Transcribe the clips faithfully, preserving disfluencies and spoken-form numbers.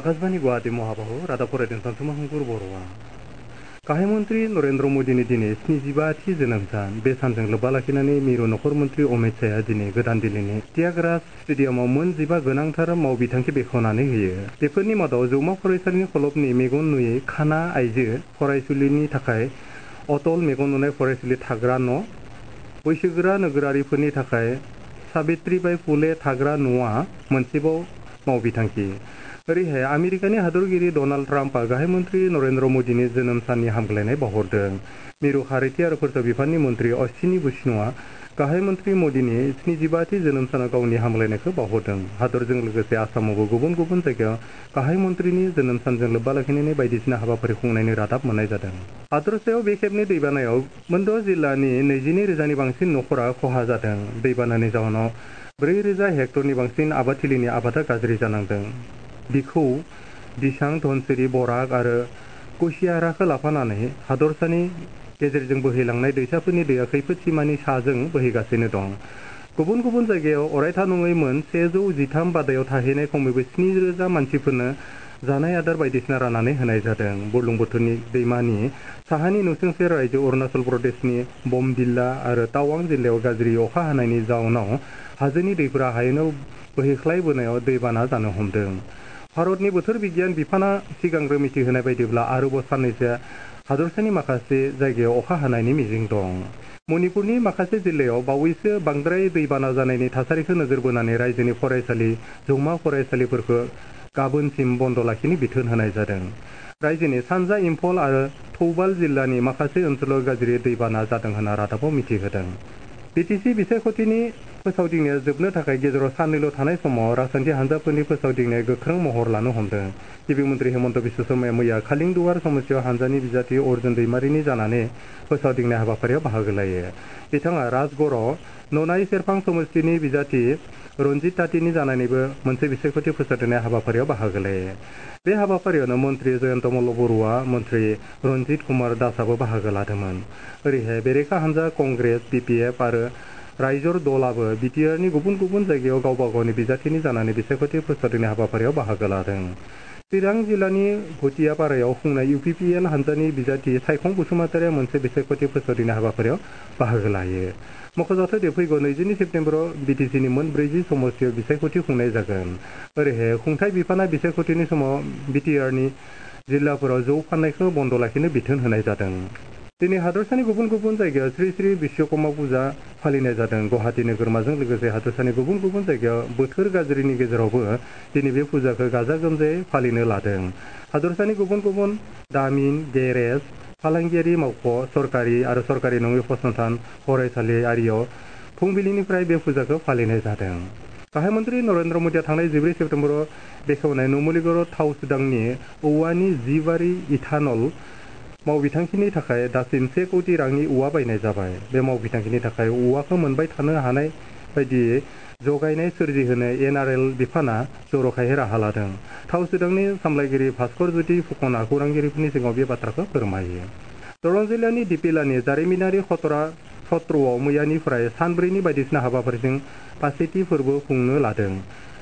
आकाशबाणी गुवाहाटी महाबाहु रादाब फरायदों सानसुमा हंगुर बर'आ गाहाय मन्त्रि नरेन्द्र मोदीनि दिनै स्निजिबाथि जोनोम सान बे सानजों लोब्बा लाखिनानै मिरु नखर मन्त्रि अमित शाहआ दिनै गोदान दिल्लीनि त्यागराज स्टेडियामाव मोन जिबा गोनांथार मावबिथांखि बेखेवनानै होयो। बेफोरनि मादाव जौमा फरायसालिनि खलबनि मेगन नुयै खाना आइजो फरायसुलिनि थाखाय अटल मेगन नुनाय फरायसालि थाग्रा न', बैसोगोरा नोगोरारिफोरनि थाखाय साबित्रीबाई फुले थाग्रा न'आ मोनसेबाव मावबिथांखि। ओरैहाय आमेरिकानि हादरगिरि डनाल्ड ट्राम्पआ गाहाय मन्त्रि नरेन्द्र मोदीनि जोनोम साननि हामग्लायनाय बावहरदों। मिरु खारैथि आरो फोसाब बिफाननि मन्त्रि अश्विनी वैष्णवआ गाहाय मन्त्रि मोदीनि स्निजिबाथि जोनोम सानाव गावनि हामग्लायनायखौ बावहरदों। हादरजों लोगोसे आसामावबो गुबुन गुबुन जायगायाव गाहाय मन्त्रिनि जोनोम सानजों लोब्बा लाखिनानै बायदिसिना हाबाफारि खुंनायनि रादाब मोननाय जादों। हादरसायाव बे खेबनि दैबानायाव मोनद' जिल्लानि नैजिनै रोजानि बांसिन नखरा खहा जादों। दैबानानि जाहोनाव ब्रै रोजा हेक्टरनि बांसिन आबादथिलिनि आबादा गाज्रि जानांदों। बिखौ दिसां, धनसिरि, बराक आरो कुसियाराखौ लाफानानै हादरसानि गेजेरजों बोहैलांनाय दैसाफोरनि दैया खैफोद सिमानि साजों बोहैगासिनो दं। गुबुन गुबुन जायगायाव अरायथा नङै मोन सेजौ जिथाम बादायाव थाहैनाय खमैबो स्नि रोजा मानसिफोरनो जानाय आदार बायदिसिना राननानै होनाय जादों। बुरलुंबुथुरनि दैमानि साहानि नसुंसे रायजो अरुणाचल प्रदेशनि बमदिल्ला आरो टावां जिल्लायाव गाज्रि अखा हानायनि जाउनाव हाजोनि दैफोरा हायेनाव बोहैख्लायबोनायाव दैबाना जानो हमदों। भारतनि बोथोर बिगियान बिफाना सिगांग्रो मिथिहोनाय बायदिब्ला आरोबाव साननैसो हादरसानि माखासे जायगायाव अखा हानायनि मिजिं दं। मणिपुरनि माखासे जिल्लायाव बावैसो बांद्राय दैबाना जानायनि थासारिखौ नोजोर बोनानै रायजोनि फरायसालि जौमा फरायसालिफोरखौ गाबोनसिम बन्द लाखिनो बिथोन होनाय जादों। रायजोनि सानजा इम्फल आरो थौबाल जिल्लानि माखासे ओनसोलाव गाज्रि दैबाना जादों होनना रादाबाव मिथिहोदों। बिटिसि बिसायख'थिनि फोसावदिंनाया जोबनो थाखाय गेजेराव साननैल' थानाय समाव राजखान्थि हान्जाफोरनि फोसावदिंनाया गोख्रों महर लानो हमदों। गिबि मन्त्रि हेमन्त बिश्व शर्माया मैया खालिंदुवार समस्तियाव हानजानि बिजाथि अर्जुन दैमारिनि जानानै फोसावदिंनाय हाबाफारियाव बाहागो लायो। बिथाङा राजगड़आव ननाय सेरफां समस्तिनि बिजाथि रन्जित तातिनि जानानैबो मोनसे बिसायख'थि फोसावदिंनाय हाबाफारियाव बाहागो लायो। बे हाबाफारियावनो मन्त्रि जयन्त मल्ल बरुवा, मन्त्रि रन्जित कुमार दासआबो बाहागो लादोंमोन। ओरैहाय बेरेखा हान्जा कंग्रेस, बिपिएफ आरो राइजर दलआबो बिटिआरनि गुबुन गुबुन जायगायाव गावबा गावनि बिजाथिनि जानानै बिसायख'थि फोसावदिंनाय हाबाफारियाव बाहागो लादों। चिरां जिल्लानि भटियापारायाव खुंनाय इउपिपिएल हान्जानि बिजाथि सायखं बसुमतारिया मोनसे बिसायख'थि फोसावदिंनाय हाबाफारियाव बाहागो लायो। मख'जाथाव दि फैगौ नैजिनै सेप्तेम्बराव बिटिसिनि मोन ब्रैजि समस्तियाव बिसायख'थि खुंनाय जागोन। ओरैहाय खुंथाय बिफाना बिसायख'थिनि समाव बिटिआरनि जिल्लाफोराव जौ फाननायखौ बन्द लाखिनो बिथोन होनाय जादों। दिनै हादरसानि गुबुन गुबुन जायगायाव श्री श्री बिश्वकर्मा पुजा फालिनाय जादों। गुवाहाटी नोगोरमाजों लोगोसे हादरसानि गुबुन गुबुन जायगायाव बोथोर गाज्रिनि गेजेरावबो दिनै बे फुजाखौ गाजा गोमजायै फालिनो लादों। हादरसानि गुबुन गुबुन दामिन, गेरेज, फालांगियारि मावख', सरकारि आरो सरकारि नङि फसंथान, फरायसालि आरियाव फुंबिलिनिफ्राय बे फुजाखौ फालिनाय जादों। गाहाय मन्त्रि नरेन्द्र मोदीआ थांनाय जिब्रै सेप्तेम्बराव बेखेवनाय नुमलीगড় थाव सुदांनि औवानि जिबारि इथानल मावबिथांखिनि थाखाय दासिम से कौटि रांनि औवा बायनाय जाबाय। बे मावबिथांखिनि थाखाय औवाखौ मोनबाय थानो हानाय बायदियै जगायनाय सोरजिहोनो एनआरएल बिफाना जर'खायै राहा लादों। थाव सुदांनि सामलायगिरि भास्कर ज्योति फुकनआ खौरांगिरिफोरनि सिगाङाव बे बाथ्राखौ फोरमायो। दरं जिल्लानि दिपिलानि जारिमिनारि खतरा सत्रआव मैयानिफ्राय सानब्रैनि बायदिसिना हाबाफारिजों पासेथि फोरबो खुंनो लादों।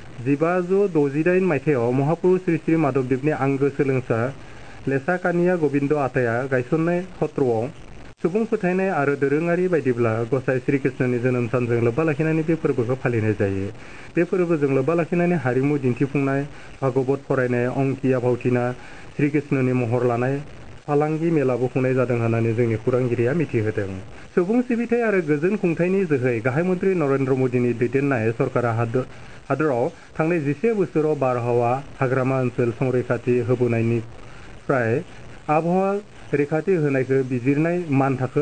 जिबाजौ द'जिदाइन मायथाइयाव महापुरुष श्री श्री माधबदेबनि आंगो सोलोंसा लेसाकानिया गबिन्द आताया गायसननाय सत्रआव सुबुं फोथायनाय आरो दोरोङारि बायदिब्ला गसाइ श्रीकृष्णनि जोनोम सानजों लोब्बा लाखिनानै बे फोरबोखौ फालिनाय जायो। बे फोरबोजों लोब्बा लाखिनानै हारिमु दिन्थिफुंनाय, भागवत फरायनाय, अंकिया भावथिना, श्रीकृष्णनि महर लानाय फालांगि मेलाबो खुंनाय जादों होननानै जोंनि खौरांगिरिया मिथिहोदों। सुबुं सिबिथाय आरो गोजोन खुंथायनि जोहै गाहाय मन्त्रि नरेन्द्र मोदीनि दैदेननाय सरकारा हादर हादराव थांनाय जिसे बोसोराव बारहावा, हाग्रामा ओनसोल संरैखाथि होबोनायनिफ्राय आबहावा रैखाथि होनायखौ बिजिरनाय मानथाखो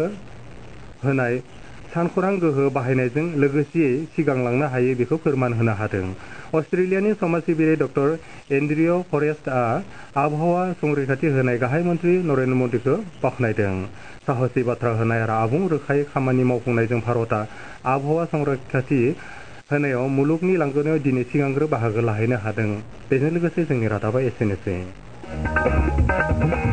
होनाय सानखरां गोहो बाहायनायजों लोगोसेयै सिगांलांनो हायो बेखौ फोरमान होनो हादों। अस्ट्रेलियानि समाज सिबियारि डक्टर एन्ड्रिय फरेस्टआ आबहावा संरैखाथि होनाय गाहाय मन्त्रि नरेन्द्र मोदीखौ बाख्नायदों। साहसि बाथ्रा होनाय आरो आबुं रोखायै खामानि मावफुंनायजों भारतआ आबहावा संरैखाथि होनायाव मुलुगनि लांगोनायाव दिनै सिगांग्रो बाहागो लाहैनो हादों। बेजों लोगोसे जोंनि रादाबा एसेनोसै।